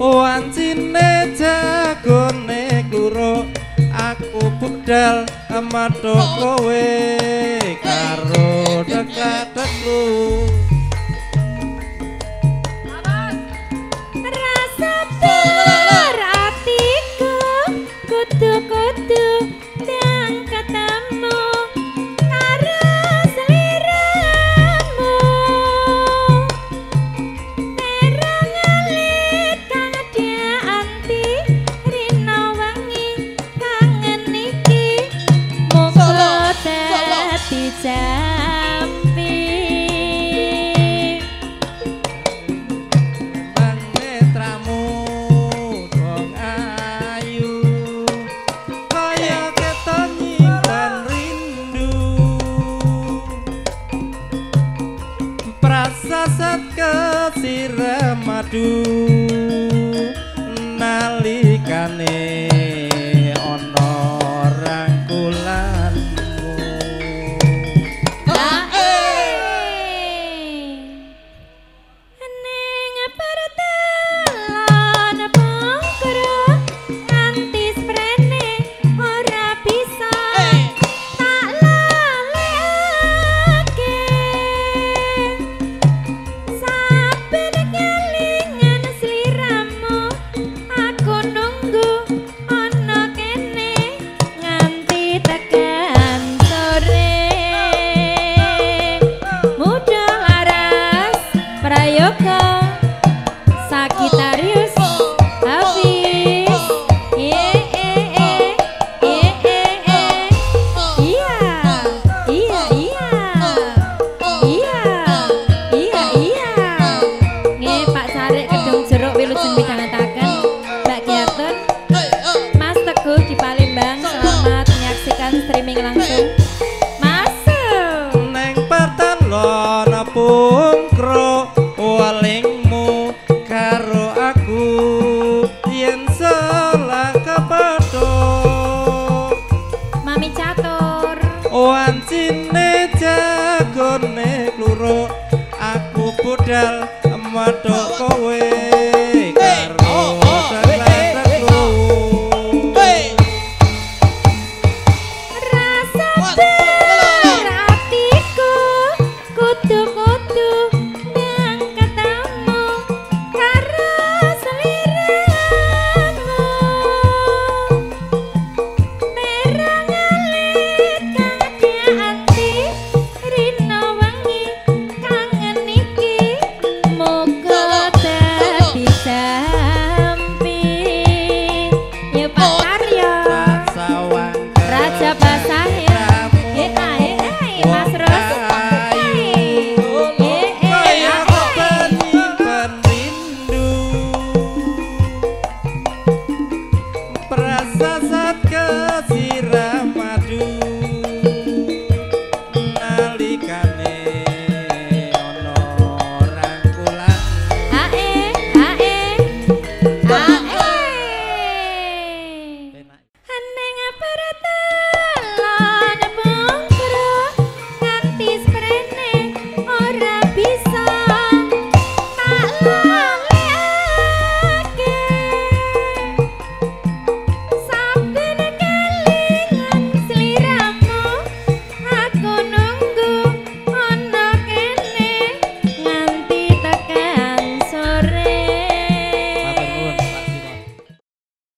wancine jagone kluruk aku budal amadha kowe karo dekat-deklu rasa berartiku kudu-kudu dan ketemu karo seliramu terang alit kang dia anti rina wangi kangen iki monggo dadi jampi netramu dong ayu kaya keton nyimpen rindu prasasat kesira madu nalikane ana rangkulanmu ning pertelon pangkro nganti sprene ora bisa tak lalekake saben kelingan sliramu aku nunggu ana kene nganti tekan sore muda laras prayoga Sagitarius Hafiz iya nih Pak Sarek Kedung Jeruk Wilujeng midhangetaken Mbak Giatun Mas Teguh di Palembang selamat menyaksikan streaming langsung masuk neng pertelon pungkro walingmu karo aku yen salah kepadha Mami Catur wancine jagone kluruk aku budal amadha kowe